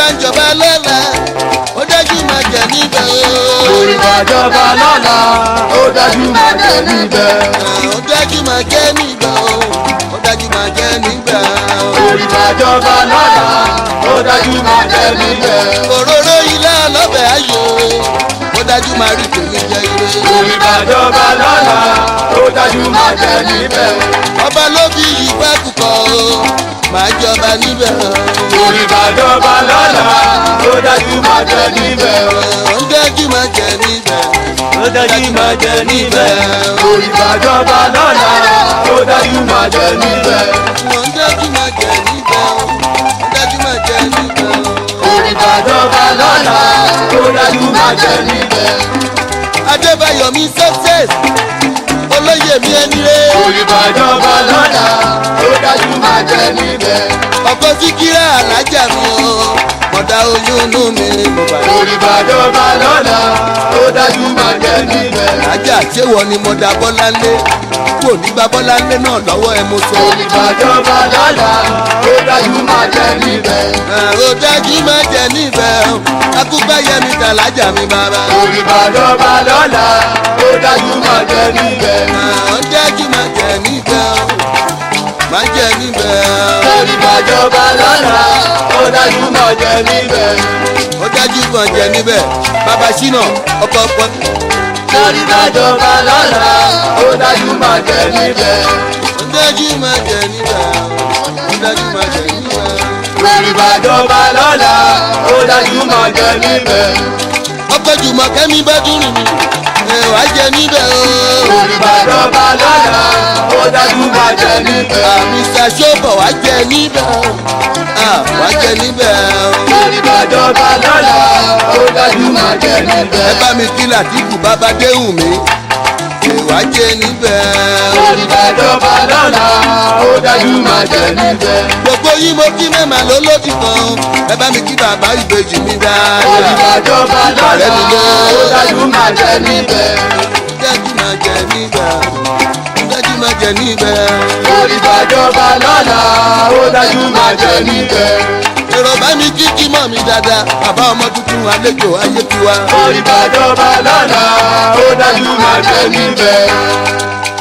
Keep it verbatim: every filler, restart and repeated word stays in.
bá ń jọba lọ́la ó dájú máa jẹ níbẹ̀ o. Orí bá jọba lọ́la ó dájú máa jẹ níbẹ̀. ó dájú máa jẹ níbẹ̀ o. ó dájú máa jẹ níbẹ̀ o. Orí bá jọba lọ́la ó dájú máa jẹ níbẹ̀. òróró ilé ọlọ́bẹ̀ ayò ó dájú máa rí tèmi jẹ ire. Orí bá jọba lọ́la ó dájú máa jẹ níbẹ̀. ọba ló fi ìgbà kúkọ o máa jọba níbẹ̀ o. Orí bá jọba lọ́la ó dájú máa jẹ níbẹ̀. ó dájú máa jẹ níbẹ̀. Ó dájú máa jẹ níbẹ̀. Orí bá jọba lọ́la ó dájú máa jẹ níbẹ̀. ó dájú máa jẹ níbẹ̀ o. ó dájú máa jẹ níbẹ̀ o. Orí bá jọba lọ́la ó dájú máa jẹ níbẹ̀. Adébáyọ̀ mi success olóyè mi ẹni rẹ̀. Orí bá jọba lọ́la ó dájú máa jẹ níbẹ̀. ọkọ síkírà alájà mi o mọ̀dá oyún inú mi mo bá. Orí bá jọba lọ́la ó dájú máa jẹ níbẹ̀. alájà ṣéwọ ni mọ̀dá bọ́láńlé kò ní gba bọ́láńlé náà lọ́wọ́ ẹ mo sọ. Orí bá jọba lọ́la ó dájú máa jẹ níbẹ̀. ó dájú máa jẹ níbẹ̀ o akúbáyẹmí tàlájà mi bàbá. Orí bá jọba lọ́la ó dájú máa jẹ níbẹ̀. ó dájú máa jẹ níbẹ̀ o máa jẹ níbẹ̀ o. Orí bá jọba lọ́la ó dájú máa jẹ níbẹ̀. ó dájú máa jẹ níbẹ̀ bàbá ṣínà ọkọ̀ ọkọ̀. Orí bá jọba lọ́la ó dájú máa jẹ níbẹ̀. ó dájú máa jẹ níbẹ̀ o ó dájú máa jẹ níbẹ̀ o. Orí bá jọba lọ́la ó dájú máa jẹ níbẹ̀. ọkọ̀ jùmọ̀ kẹ́mi bá dúró mi ẹ̀ wá jẹ níbẹ̀ o. Orí bá jọba lọ́la ó dájú máa jẹ níbẹ̀. Mister Ṣọ́bọ̀ wá jẹ níbẹ̀ o wá jẹ níbẹ̀ o. Orí bá jọba lọ́la ó dájú máa jẹ níbẹ̀. ẹ bá mi kí Làtífù bàbá déhùn mi ẹ̀ wá jẹ níbẹ̀ o. Orí bá jọba lọ́la ó dájú máa jẹ níbẹ̀. gbogbo yín mo kí mẹ́mà lólódì kan ẹ bá mi kí bàbá ìbejì mi Orí dáadáa. bá jọba lọ́la ó dájú máa jẹ níbẹ̀. dájú máa jẹ níbẹ̀ dájú máa jẹ níbẹ̀. Orí bá jọba lọ́la ó dájú máa jẹ níbẹ̀. èrò bá mi kí kí mọ̀ mi dáadáa bàbá ọmọ tuntun àlejò ayé tiwa. Orí bá jọba lọ́la ó dájú máa jẹ níbẹ̀.